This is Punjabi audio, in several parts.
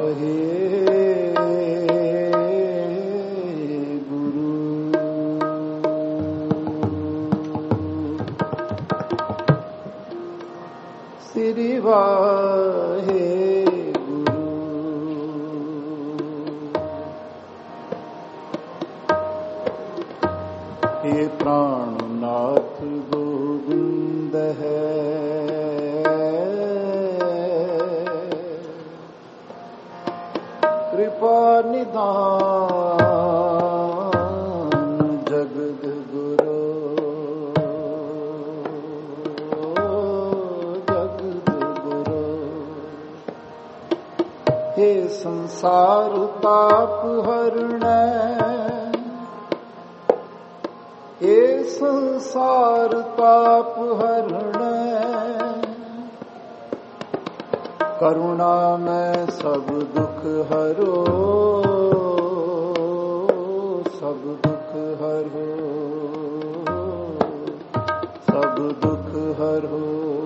हे गुरु। श्री वाहे गुरु। हे प्राणनाथ गोविंद है, कृपा निधान जगद गुरु, जगद गुरु। हे संसार ताप हरण, हे संसार ताप हरण, करुणा में सब दुख हरो, सब दुख हरो, सब दुख हरो।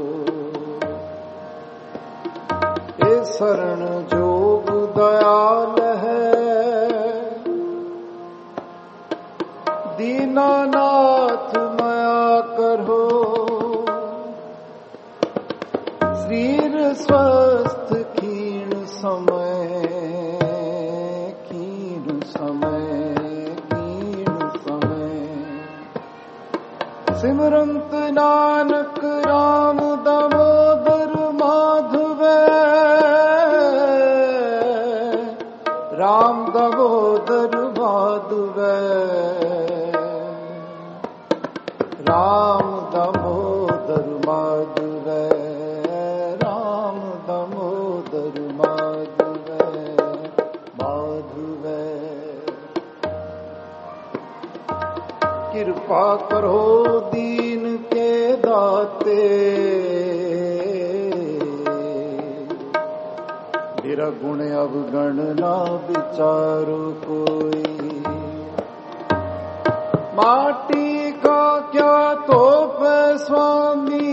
हे शरण जोग दयाल है, दीनानाथ माया करो, शरीर स्वस्थ क्षीण समय, क्षीण समय, क्षीण समय। सिमरंत नानक राम दामोदर माधव, राम दामोदर माधव, राम दामोदर माधव, राम दामोदर माधव, माधव। कृपा करो दीन के दाते, मेरा गुण अवगण ना विचारो कोई। माटी का क्या तोप स्वामी,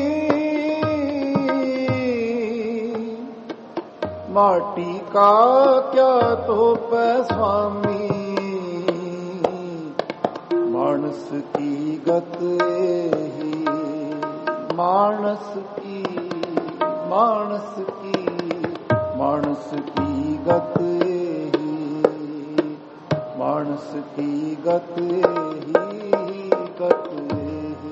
माटी का क्या तोप स्वामी। मानस की गत ही, मानस की, मानस की, मानस की गत ही, मानस की गत ही, गत ही।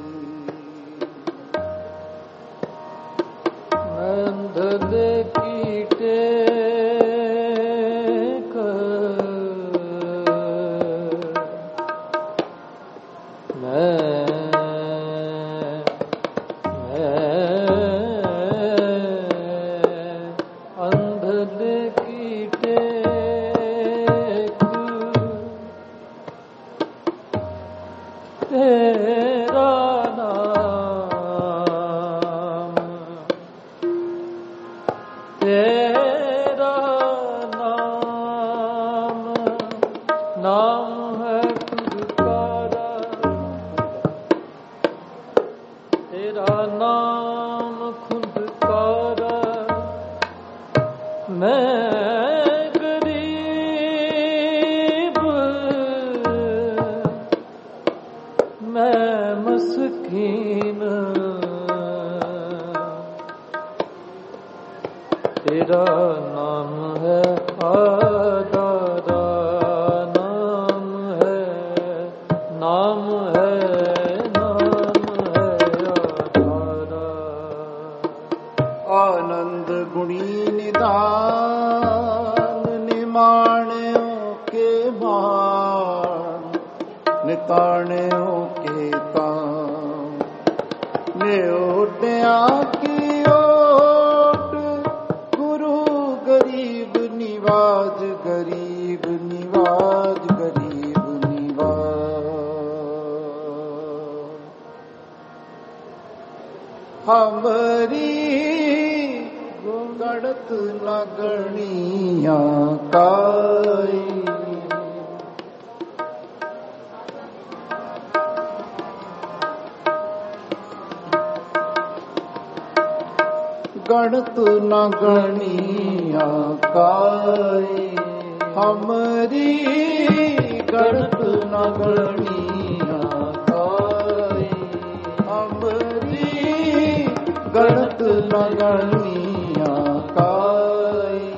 अंधन कीटे तेरा नाम है आधारा, नाम है, नाम है, नाम है आधारा। आनंद गुणी निदान, निमाण्यों के मान, निताण्यों के काम। न्योत्या की निवाज गरीब निवाज, गरीब निवाज। हमारी गणत न गणिया काई, गणत न गणिया काई हमरी गणत न गणिया काई हमरी गणत न गणिया काई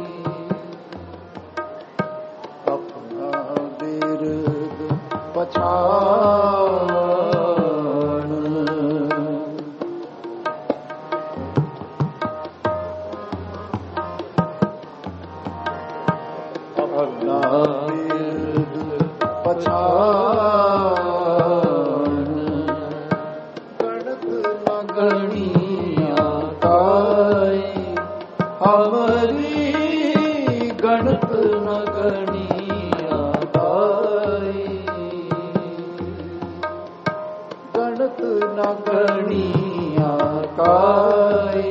अपना बिरद पछाण अपना बिरद पछाण गणत न गणिया काई हमरी गणत न गणिया काई गणत न गणिया काई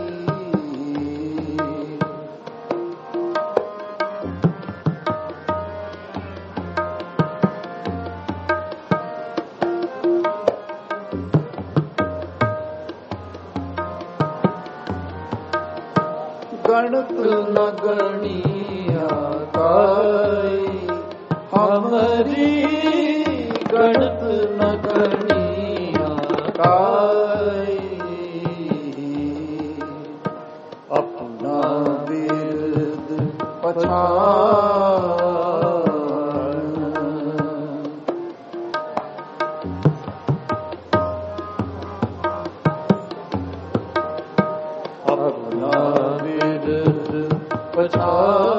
गणत न गणिया काई हमरी गणत न गणिया काई अपना बिरद पछाण अपना पछाण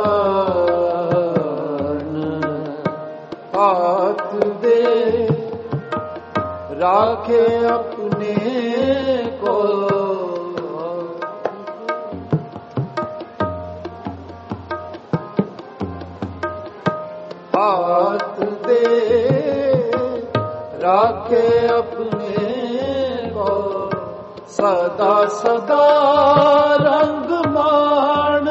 हाथ दे राखे अपने को हाथ दे राखे अपने को सदा सदा रंग मान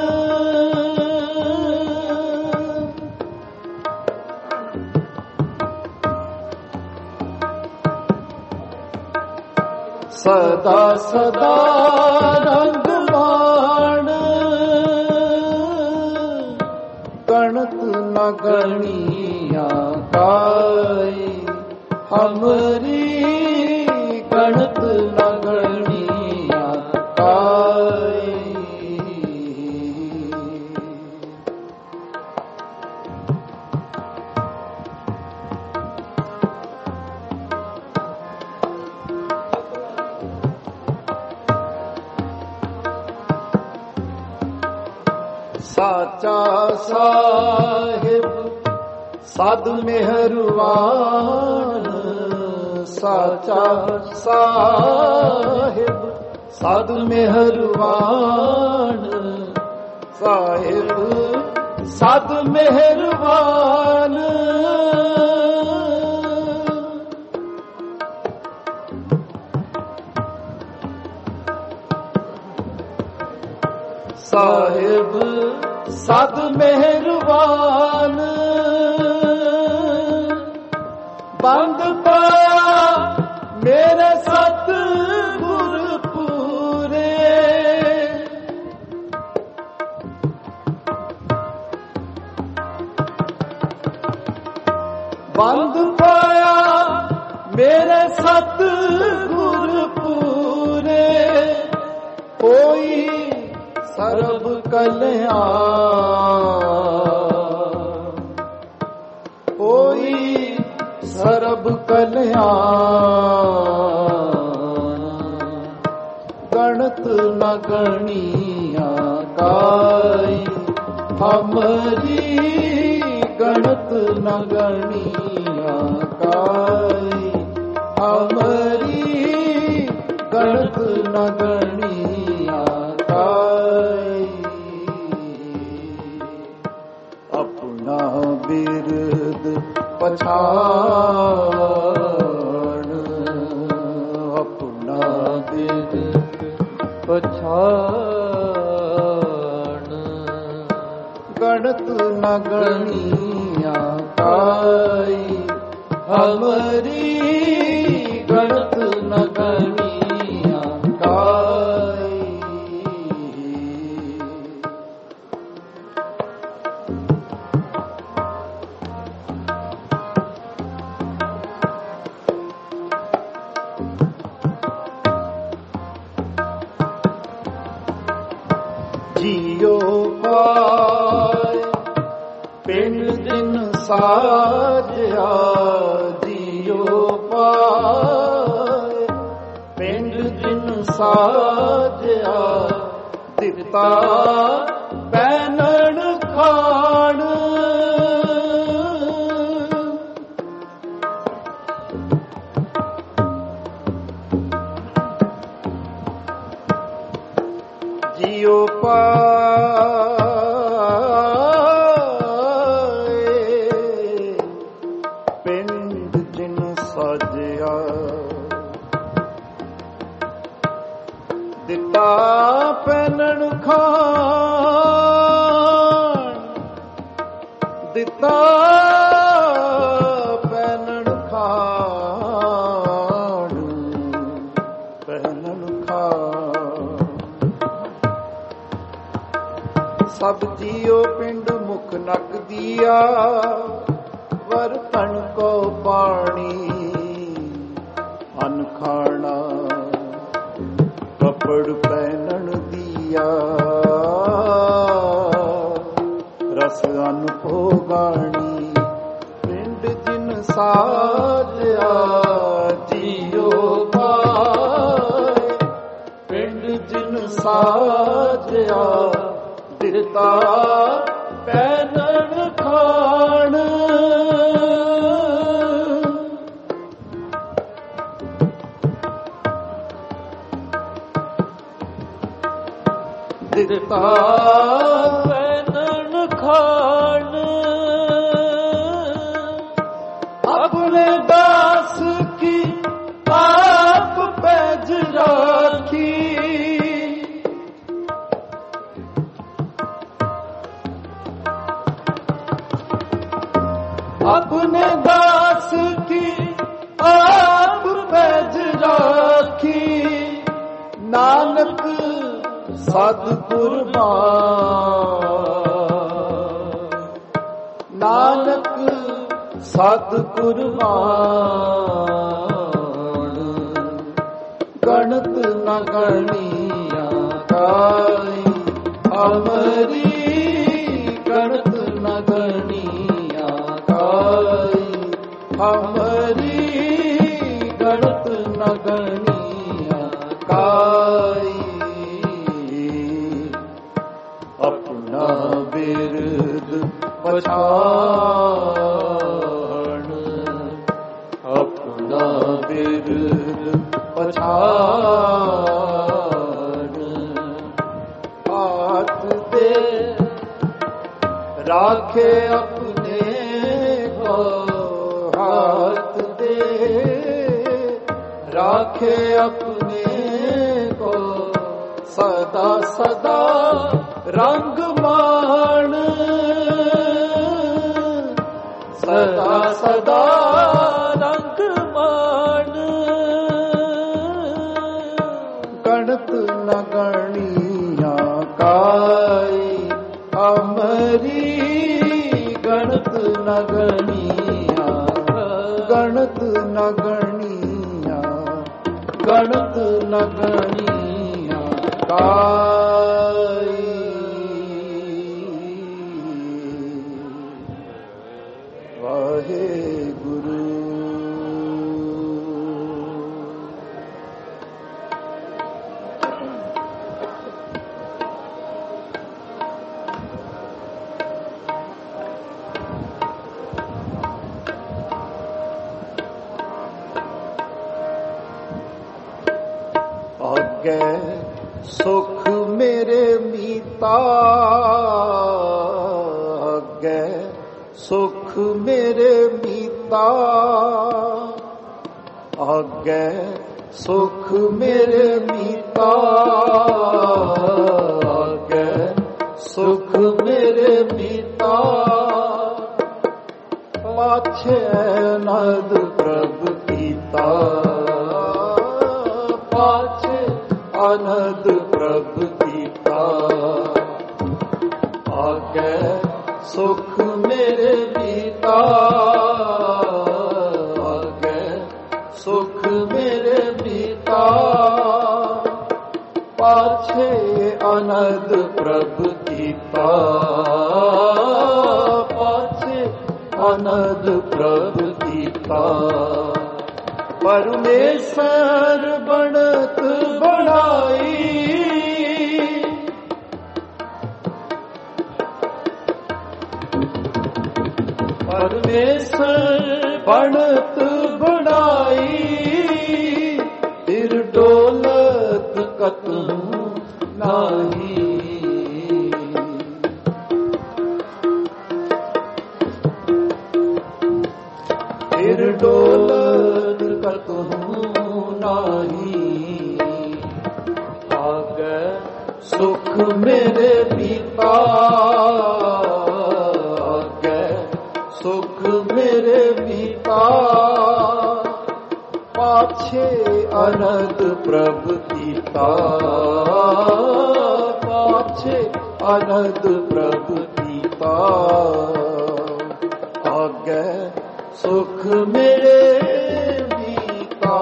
सदा सदा रंग मान गणत न गणिया काई हमरी गणत न गणिया काई साचा साहिब साध मेहरबान साचा साहिब साध मेहरबान साहिब साध मेहरबान साहिब साध मेहरबान बंद पाया मेरे सत गुर पूरे बंद पाया मेरे सत गुर पूरे कोई सर्ब कल्याण कोई सर्ब कल्याण गणत न गणिया काई हमरी गणत न गणिया काई हमरी गणत न गणिया काई अपना बिरद पछाण अपना बिरद पछाण गणत न गणिया काई हमरी गणत न गणिया काई ਦਿਨ ਸਾਜਿਆ ਜੀਉ ਪਾਏ, ਪਿੰਡ ਦਿਨ ਸਾਜਿਆ ਦਿੱਤਾ ਪਹਿਨਣ ਖਾਣ। ਜੀਉ ਪਾਏ ਪਿੰਡ ਜਿਨ ਸਾਜਿਆ ਦਿੱਤਾ ਪਹਿਨਣ ਖਾਣ, ਦਿੱਤਾ ਪਹਿਨਣ ਖਾਣ, ਪਹਿਨਣ ਖਾਣ। ਸਭ ਜੀਉ ਪਿੰਡ ਮੁਖ ਨਕ ਦੀਆ, ਵਰਤਣ ਕੋ ਪਾਣੀ ਅਨ ਖਾਣਾ, ਕੱਪੜ ਪਹਿਨਣ ਦੀਆ ਰਸ ਅਨ ਭੋਗਾਣੀ। ਪਿੰਡ ਜਿਨ ਸਾਜਿਆ ਜੀਉ ਪਾਏ, ਪਿੰਡ ਜਿਨ ਸਾਜਿਆ ਦਿੱਤਾ ਪਹਿਨਣ ਖਾਣ। ਦਿੱਤਾ ਪਹਿਨਣ ਖਾਣ। ਆਪਣੇ ਦਾਸ ਕੀ ਆਪ ਪੈਜ ਰਾਖੀ, अपने दास की आप पैज राखी। नानक सतगुरबान, नानक सतगुरबान, गणत न गणिया काई अमरी, गणत न गणिया हमारी, गणत न गणिया काई। अपना बिरद पछाण, अपना बिरद पछाण। हाथ दे राखे अपने को, हाथ दे राखे अपने को, सदा सदा रंग मान, सदा सदा रंग मान। गणत न गणिया काई अमरी, गणत न गणिया, गणत न गणिया, गणत न गणिया काई। वाहेगुरु। आगे सुख मेरे मीता, आगे सुख मेरे मीता, आगे सुख मेरे मीता, आगे सुख मेरे मीता। पाछे नद प्रभ कीता, पाछे अनद प्रभ कीता। आगे सुख मेरे मीता, आगे सुख मेरे मीता। पाछे अनद प्रभ कीता, पाछे अनंद प्रभु कीता। परमेश्वर बनत बढ़ाई, परमेश्वर बनत बढ़ाई, फिर डोलत कतहु नाही। फिर डोलत कतहु नाही। आगे सुख मेरे पिता, आगे सुख मेरे पिता, पाछे अनंद प्रभु कीता। पाछे अनंद प्रभु कीता, आगे सुख मेरे पिता।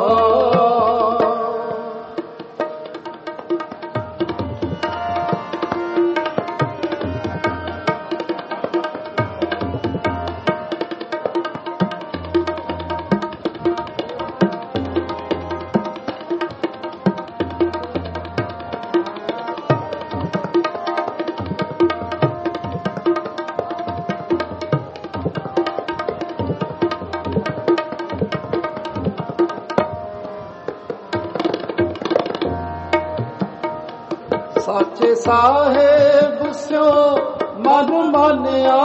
साचे साहेब स्यो मन मानिया,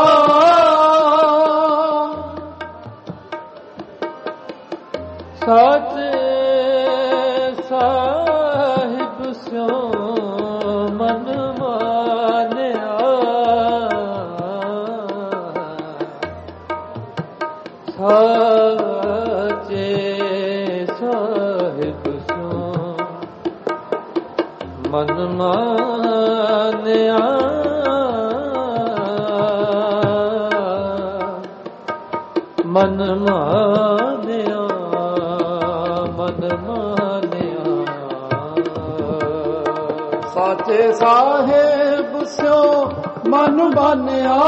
साचे साहेब स्यो मन मानिया। साचे साहेब स्यो मन मानिया। मन मानिया, मन मानिया। साचे साहेब स्यो मन मानिया,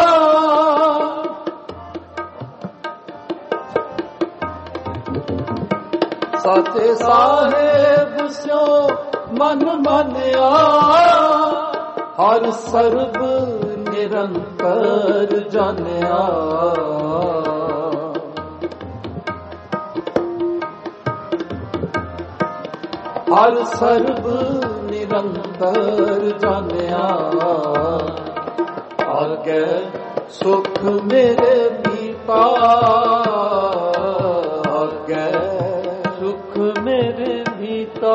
साचे साहेब स्यो मन मानिया। हर सर्ब निरंतर जानिया, हर सर्ब निरंतर जानिया। आगे सुख मेरे पिता, आगे सुख मेरे पिता,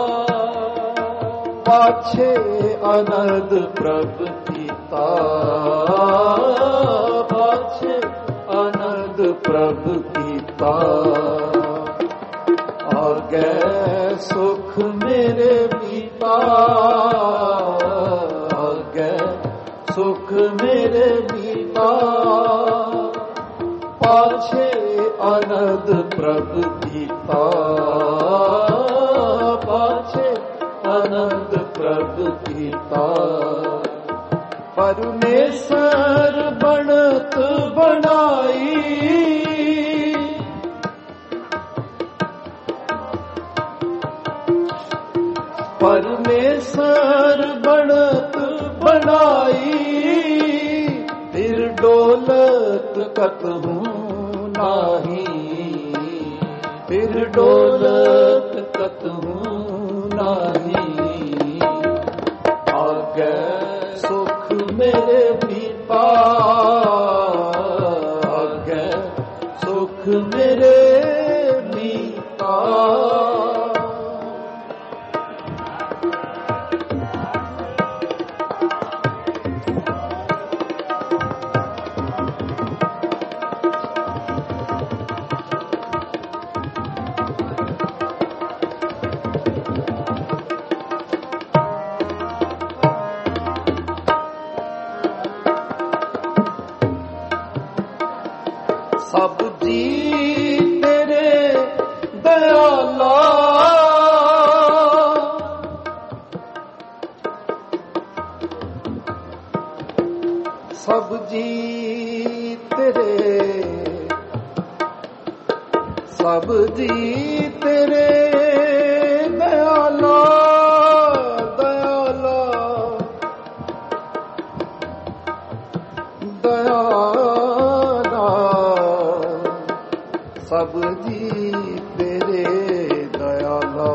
पाछे अनंद प्रभु कीता। पाछे अनंद प्रभु कीता, आगे सुख मेरे पिता। आगे सुख मेरे पिता, पाछे अनंद प्रभु कीता। पाछे अनंद प्रभु कीता। परमेश्वर बनत बनाई, परमेश्वर बनत बनाई, फिर डोलत कतहु नाही। फिर डोलत कतहु नाही। आगे सुख मेरे पिता, आगे सुख मेरे पिता। सब जी तेरे दयाला, सब जी तेरे ਸਭ ਜੀ ਤੇਰੇ ਦਇਆਲਾ ਦਇਆਲਾ ਦਇਆਲਾ ਸਭ ਜੀ ਤੇਰੇ ਦਇਆਲਾ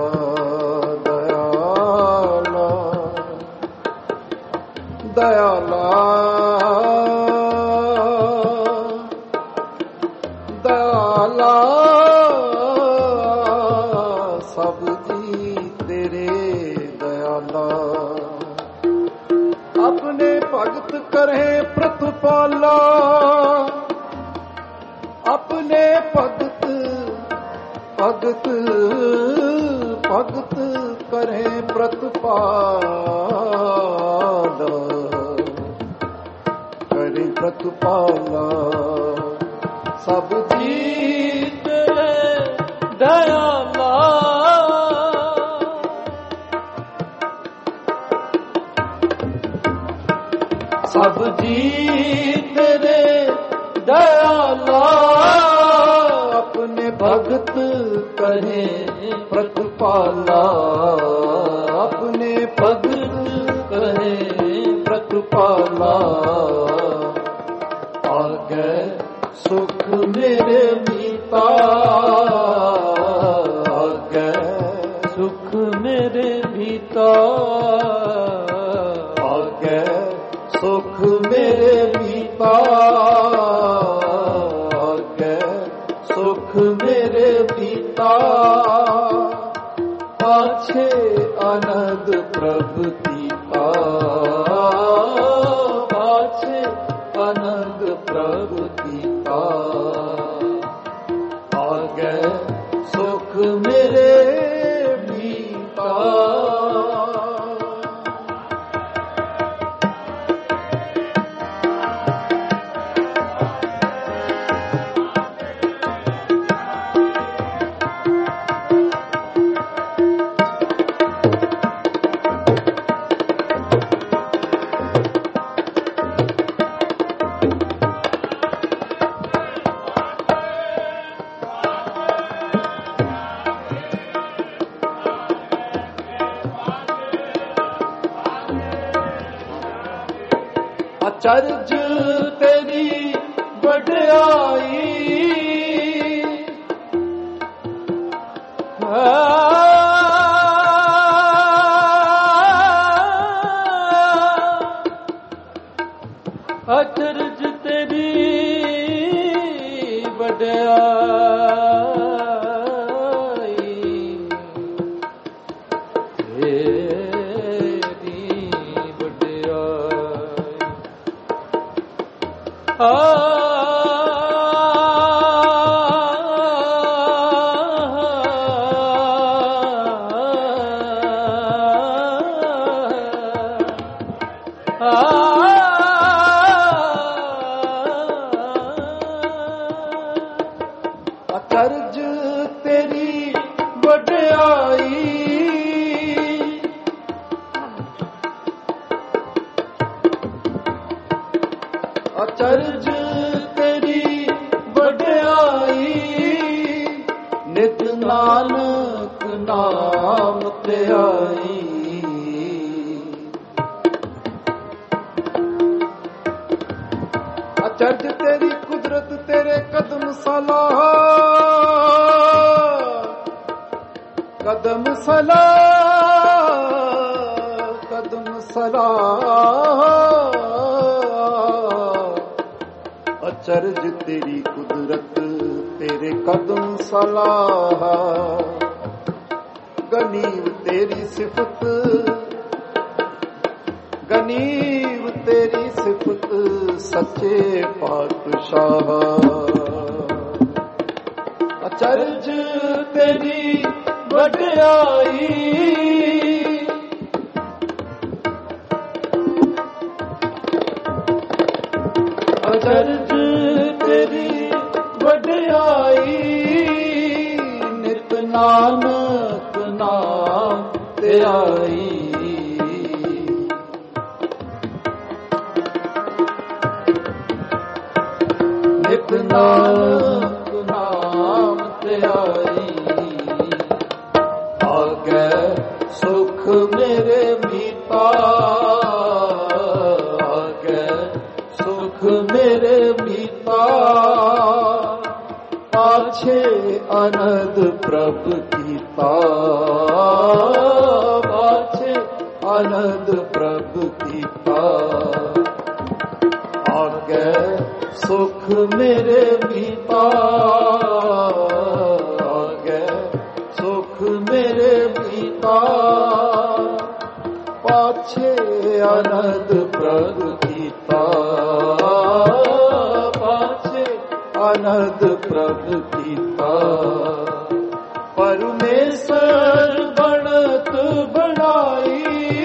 ਦਇਆਲਾ ਦਇਆਲਾ ਦਇਆਲਾ ਸਭ ਜੀ ਤੇਰੇ ਦਇਆਲਾ ਆਪਣੇ ਭਗਤ ਕਰੇ ਪ੍ਰਤਪਾਲਾ ਆਪਣੇ ਭਗਤ ਭਗਤ ਭਗਤ ਕਰੇ ਪ੍ਰਤਪਾਲਾ ਕਰੇ ਪ੍ਰਤਪਾਲਾ ਸਭ ਜੀ ਤੇਰੇ ਦਇਆਲਾ ਸਭ ਜੀ ਤੇਰੇ ਦਇਆਲਾ ਆਪਣੇ ਭਗਤ ਕਰੇ ਪ੍ਰਤਪਾਲਾ ਆਪਣੇ ਭਗਤ ਕਰੇ ਪ੍ਰਤਪਾਲਾ ਆਗੇ ਸੁਖ ਮੇਰੇ ਮੀਤਾ ਆਗੇ ਸੁਖ ਮੇਰੇ ਮੀਤਾ ਆਗੇ ਸੁਖ ਮੇਰੇ ਮੀਤਾ ਆਗੇ ਸੁਖ ਮੇਰੇ ਮੀਤਾ ਪਾਛੇ ਆਨੰਦ ਪ੍ਰਭ ਦੀਤਾ ਪਾਛੇ ਆਨੰਦ ਪ੍ਰਭ ਦੀਤਾ ਆਗੇ ਸੁਖ ਮੇਰੇ ਮੀਤਾ ਅਚਰਜ ਤੇਰੀ ਵਡਿਆਈ ਅਚਰਜ ਤੇਰੀ ਵਡਿਆਈ ਅਚਰਜ ਤੇਰੀ ਵਡਿਆਈ ਅਚਰਜ ਤੇਰੀ ਵਡਿਆਈ ਨਿਤ ਨਾਨਕ ਨਾਮ ਧਿਆਈ ਅਚਰਜ ਤੇਰੀ ਕੁਦਰਤ ਤੇਰੇ ਕਦਮ ਸਲਾਹ ਕਦਮ ਸਲਾਹ ਕਦਮ ਸਲਾਹ ਅਚਰਜ ਤੇਰੀ ਕੁਦਰਤ ਤੇਰੇ ਕਦਮ ਸਲਾਹ ਗਨੀਵ ਤੇਰੀ ਸਿਫਤ ਗਨੀਵ ਤੇਰੀ ਸਿਫਤ ਸੱਚੇ ਪਾਤਸ਼ਾਹ ਅਚਰਜ ਤੇਰੀ ਵਡਿਆਈ ਅਚਰਜ ਤੇਰੀ ਵਡਿਆਈ ਨਿਤ ਨਾਨਕ ਨਾਮ ਧਿਆਈ ਨਿਤ ਨਾਨਕ ਨਾਮ ਵਡਿਆਈ, ਆਗੇ ਸੁਖ ਮੇਰੇ ਮੀਤਾ, ਆਗੇ ਸੁਖ ਮੇਰੇ ਮੀਤਾ, ਪਾਛੇ ਅਨੰਦ ਪ੍ਰਭ ਕੀਤਾ, ਪਾਛੇ ਅਨੰਦ ਪ੍ਰਭ ਕੀਤਾ, ਆਗੇ ਸੁਖ ਮੇਰੇ ਮੀਤਾ, ਆਗੇ ਸੁਖ ਮੇਰੇ ਮੀਤਾ, ਪਾਛੇ ਅਨੰਦ ਪ੍ਰਭ ਕੀਤਾ, ਪਾਛੇ ਅਨੰਦ ਪ੍ਰਭ ਕੀਤਾ। ਪਰਮੇਸ਼ਰ ਬਣਤ ਬਣਾਈ,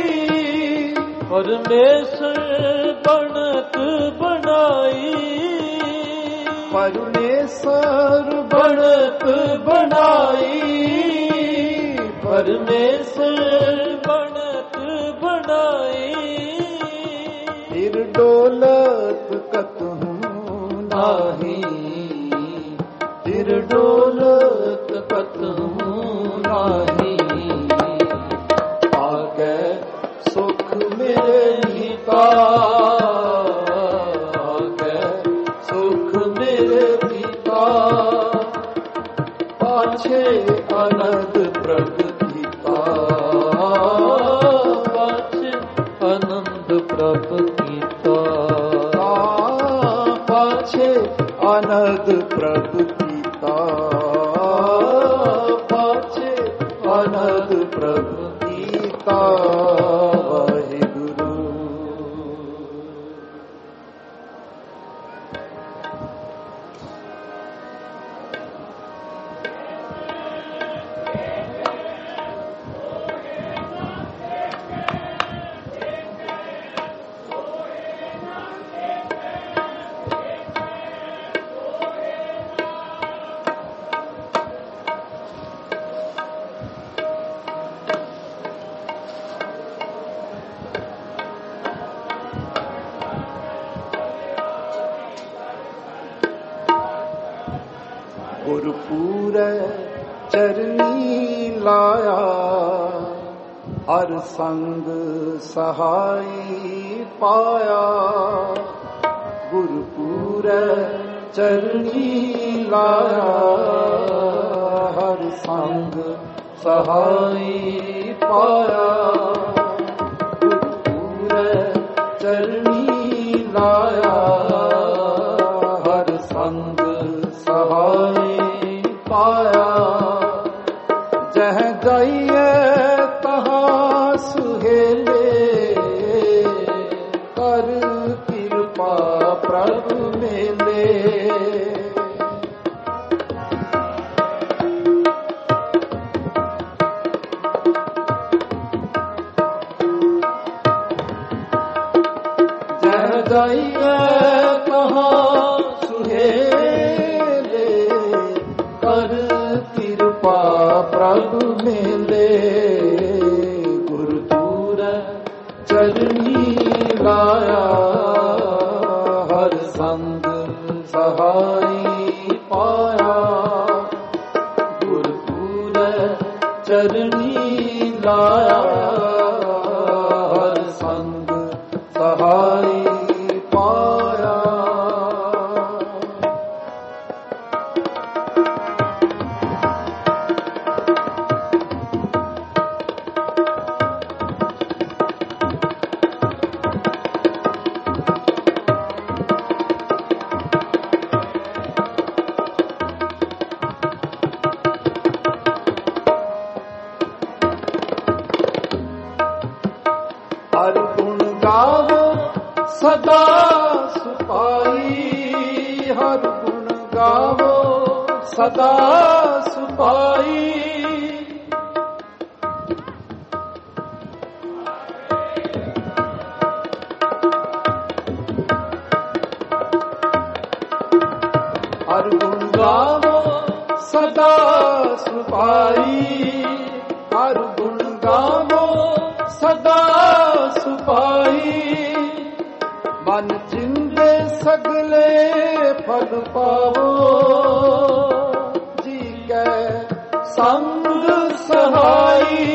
ਪਰਮੇਸ਼ਰ ਬਣਤ ਬਣਾਈ, ਪਰਮੇਸ਼ਰ ਬਣਤ ਬਣਾਈ, ਪਰਮੇਸ਼ਰ ਬਣਤ ਬਣਾਈ, ਫਿਰ ਡੋਲਤ ਕਤਹੂ ਨਾਹੀ, ਫਿਰ ਡੋਲਤ ਕਤਹੂ ਨਾਹੀ, ਆਗੇ ਸੁਖ ਮੇਰੇ ਨੀਤਾ, ਆਗੇ ਸੁਖ ਮੇਰੇ ਨੀਤਾ, ਪਾਛੇ ਅਨੰਦ ਪ੍ਰਭ ਕੀਤਾ, ਪਾਛੇ ਅਨੰਦ ਪ੍ਰਭ ਕੀਤਾ, ਪਾਛੇ ਅਨੰਦ ਪ੍ਰਭ ਕੀਤਾ, ਪਾਛੇ ਅਨੰਦ ਪ੍ਰਭ ਕੀਤਾ। ਵਾਹਿਗੁਰੂ। ਗੁਰਪੂਰੈ ਚਰਨੀ ਲਾਇਆ, ਹਰ ਸੰਗ ਸਹਾਈ ਪਾਇਆ, ਗੁਰਪੂਰੈ ਚਰਨੀ ਲਾਇਆ, ਹਰ ਸੰਗ ਸਹਾਈ ਪਾਇਆ, ਗੁਰਪੂਰੈ ਚਰਨੀ ਲਾਇਆ, ਹਰ ਸੰਗ ਸਹਾਈ ਪਾਇਆ, ਜਹ ਜਾਈਏ ਤਹਾਂ ਸੁਹੇਲੇ, ਕਰ ਕਿਰਪਾ ਪ੍ਰਭ ਮੇਲੇ, ਜਹ ਜਾਈਏ ਤਹਾਂ ਸੁਹੇਲੇ, ਕਰ ਕਿਰਪਾ ਪ੍ਰਭ ਮੇਲੇ, ਗੁਰਪੂਰੈ ਚਰਨੀ ਲਾਇਆ, ਹਰ ਸੰਗ ਸਹਾਈ ਪਾਇਆ, ਗੁਰਪੂਰੈ ਚਰਨੀ ਲਾਇਆ, ਹਰ ਸੰਗ ਸਹਾਈ ਪਾਇਆ। ਹਰ ਗੁਣ ਗਾਵੋ ਸਦਾ ਸੁਪਾਈ, ਹਰ ਗੁਣ ਗਾਵੋ ਸਦਾ ਸੁਪਾਈ, ਹਰ ਗੁਣ ਗਾਵੋ ਸਦਾ ਸੁਪਾਈ, ਹਰ ਗੁਣ ਗਾਵੋ ਸਦਾ ਸੁਪਾਈ, ਮਨ ਜਿੰਦੇ ਸਗਲੇ ਫਲ ਪਾਵੋ, ਜੀ ਕੈ ਸੰਗ ਸਹਾਈ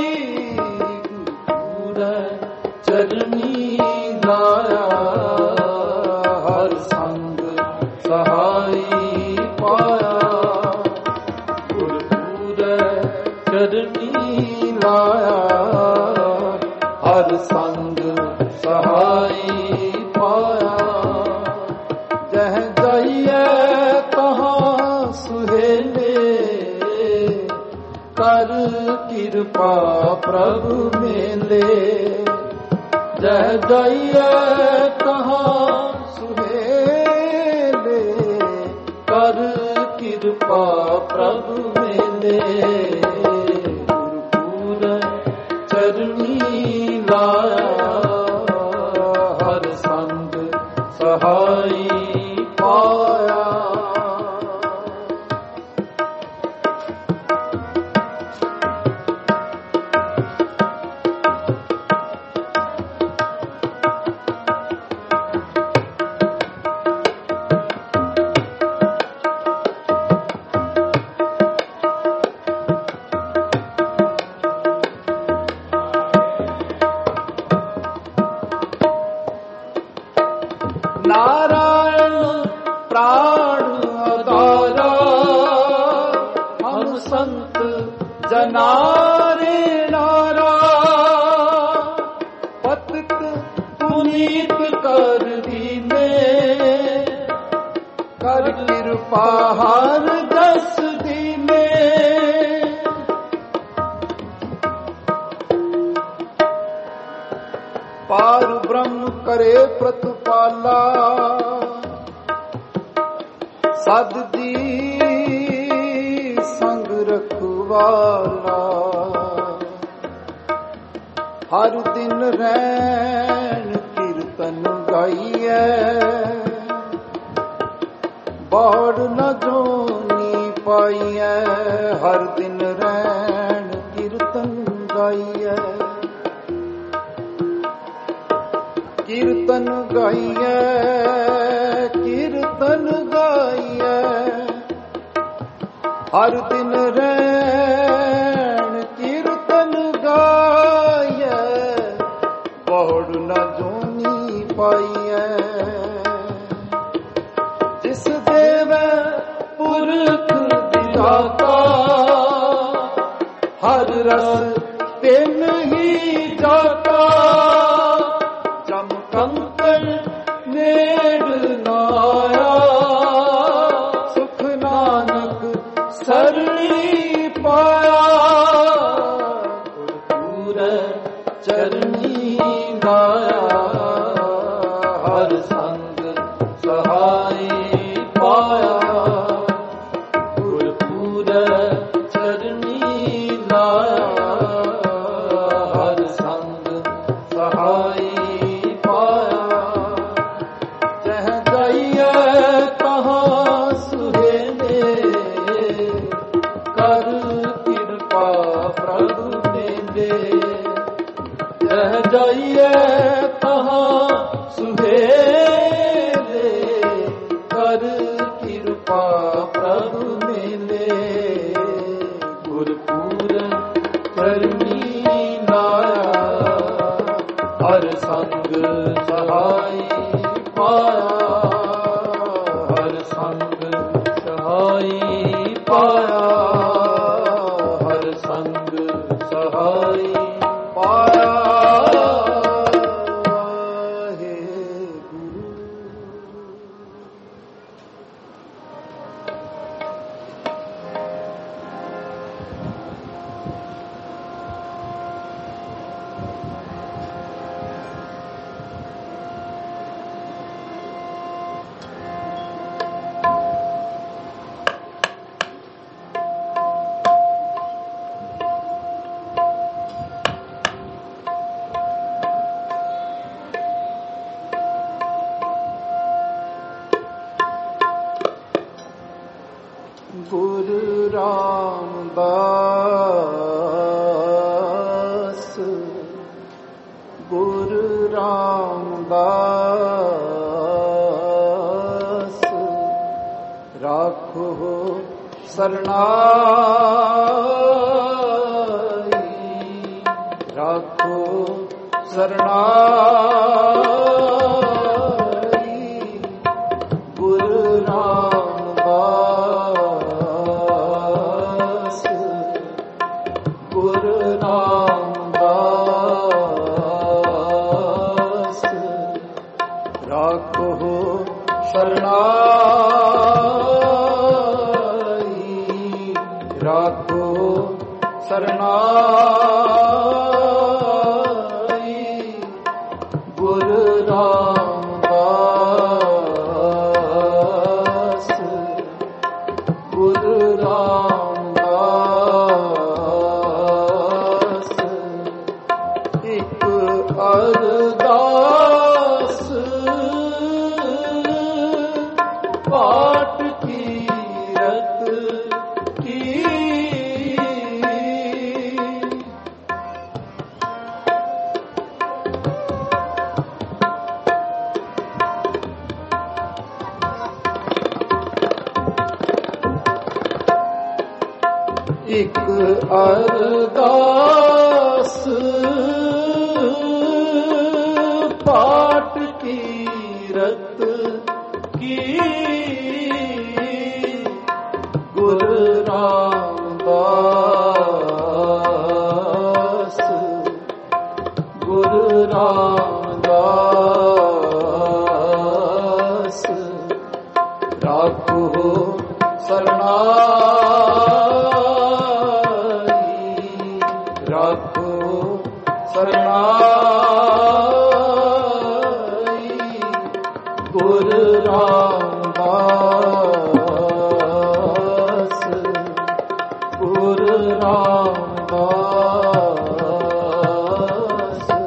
ਪੂਰੇ ਚਰਨੀ ਲਾਇਆ ਹਰ ਸੰਗ ਸਹਾਈ ਪਾਇਆ ਗੁਰ ਪੂਰੇ ਚਰਨੀ ਲਾਇਆ ਹਰ ਸੰਗ ਸਹਾਈ ਪਾਇਆ ਜਹ ਜਾਈਏ ਤਹਾਂ ਸੁਹੇਲੇ ਕਰ ਕਿਰਪਾ ਪ੍ਰਭੂ ਮੇਲੇ ਜਹ ਜਾਈਏ ਤਹਾਂ ਸੁਹੇਲੇ ਕਰ ਕਿਰਪਾ ਪ੍ਰਭੂ ਮੇਲੇ ਗੁਰਪੂਰ ਚਰਨੀ ਲਾਇਆ ਹਰ ਸੰਗ ਸਹਾਈ ਪਾਇਆ ਨਾਰਾਇਣ ਪ੍ਰਾਣ ਆਧਾਰਾ ਹਮ ਸੰਤ ਜਨਾਰੇ ਨਾਰਾ ਪਤਿਤ ਪੁਨੀਤ ਕਰ ਦੀਨੇ ਕਰ ਕਿਰਪਾ ਹਰ ਦਸ ਦੀਨੇ ਪਾਰ ਬ੍ਰਹਮ ਕਰੇ ਪ੍ਰਤਪਾਲਾ ਸਦ ਦੀ ਸੰਗ ਰਖਵਾਲਾ ਹਰ ਦਿਨ ਰੈਣ ਕੀਰਤਨ ਗਾਈਐ ਬਾੜ ਨ ਜੋਨੀ ਪਾਈਐ ਹਰ ਦਿਨ ਰੈਣ ਕੀਰਤਨ ਗਾਈਐ ਕੀਰਤਨ ਗਾਈਐ ਕੀਰਤਨ ਗਾਈਐ ਹਰ ਦਿਨ ਰੈਣ ਕੀਰਤਨ ਗਾਈਐ ਬਹੁੜ ਨ ਜੋਨੀ ਪਾਈਐ ਜਿਸ ਦੇਵੈ ਪੁਰਖ ਦਿਦਾਤਾ ਹਰ ਰਸ ਤਿਨ ਹੀ ਜਾਤਾ ਕੰਕਣ ਨੇੜ ਨਾਇਆ ਸੁਖ ਨਾਨਕ ਸਰਣੀ ਪਾਇਆ ਗੁਰਪੂਰ ਚਰਨੀ ਲਾਇਆ ਹਰ ਸੰਗ ਸਹਾਈ ਪਾਇਆ ਗੁਰਪੂਰ ਚਰਨੀ ਲਾਇਆ ਹਰ ਸੰਗ ਸਹਾਈ ਜਾਈਏ ਤਹਾਂ ਸੁਹੇਲੇ ਕਰ ਕਿਰਪਾ ਪ੍ਰਭੂ ਮੇਲੇ ਗੁਰਪੂਰ ਚਰਨੀ ਲਾਇਆ ਹਰ ਸੰਗ ਸਹਾਈ ਪਾਇਆ ਹਰ ਸੰਗ ਸਹਾਈ ਪਾਇਆ ਹਰ ਸੰਗ ਸਹਾਈ ਪਾਇਆ ਗੁਰੂ ਰਾਮਦਾਸ ਗੁਰੂ ਰਾਮਦਾਸ ਰਾਖੋ ਸਰਨਾਈ, ਰਾਖੋ ਸਰਨਾਈ। ਗੁਰੂ ਰਾਮਦਾਸ, ਗੁਰੂ ਰਾਮਦਾਸ। ਰਾਖੋ ਸਰਨਾਈ, ਰਾਖੋ ਸਰਨਾਈ। ਗੁਰੂ ਰਾਮਦਾਸ, ਗੁਰੂ ਰਾਮਦਾਸ। ਇੱਕ ਅਰਦਾਸ ਪਾਠ ਕੀਰਤ ਕੀ। ਇੱਕ ਅਰਦਾਸ ਪਾਠ ਕੀਰਤ ਕੀ। ਗੁਰੂ ਰਾਮਦਾਸ, ਗੁਰੂ ਰਾਮਦਾਸ। ਰਾਖੋ ਸਰਨਾਈ, ਰਾਖੋ ਸਰਨਾਈ। ਗੁਰੂ ਰਾਮਦਾਸ, ਗੁਰੂ ਰਾਮਦਾਸ।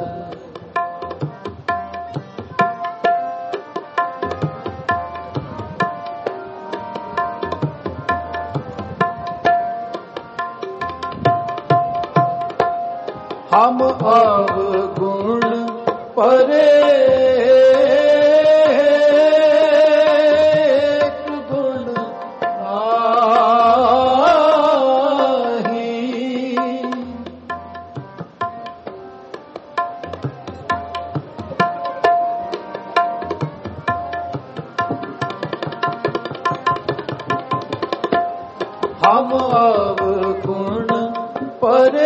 ਹਮ ਅਵਗੁਣ ਪਰੇ ਗੁਣ ਨਾਹੀ। ਹਮ ਅਵਗੁਣ ਪਰੇ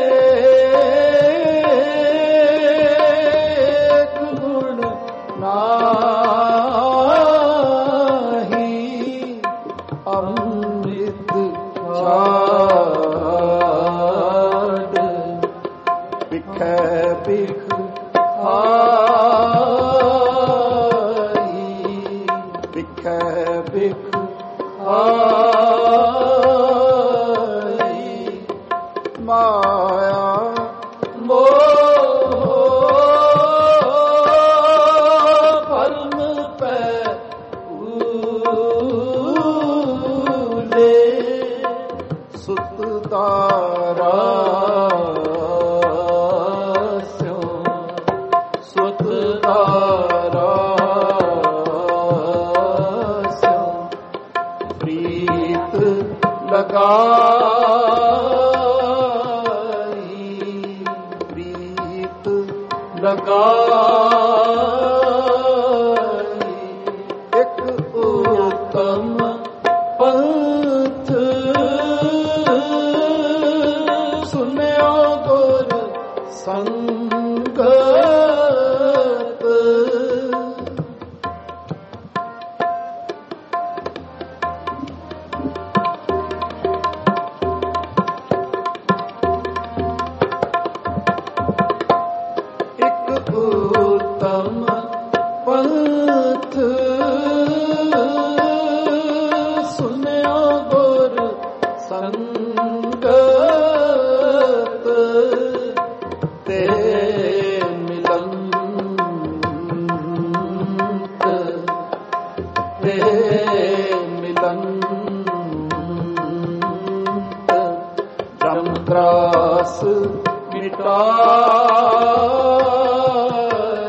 ਤਰਾਸ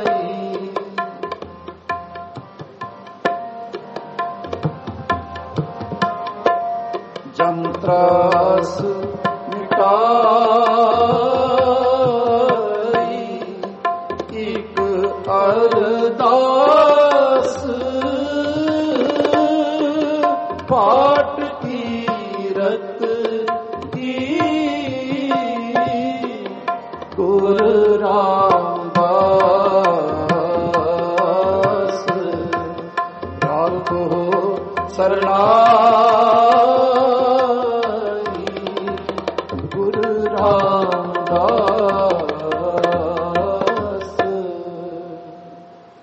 ਮਿਟਾਈ। त्रास मिटाई एक अरदास पाठ कीरत की गुरु रामदास राखो सरनाई गुरु रामदास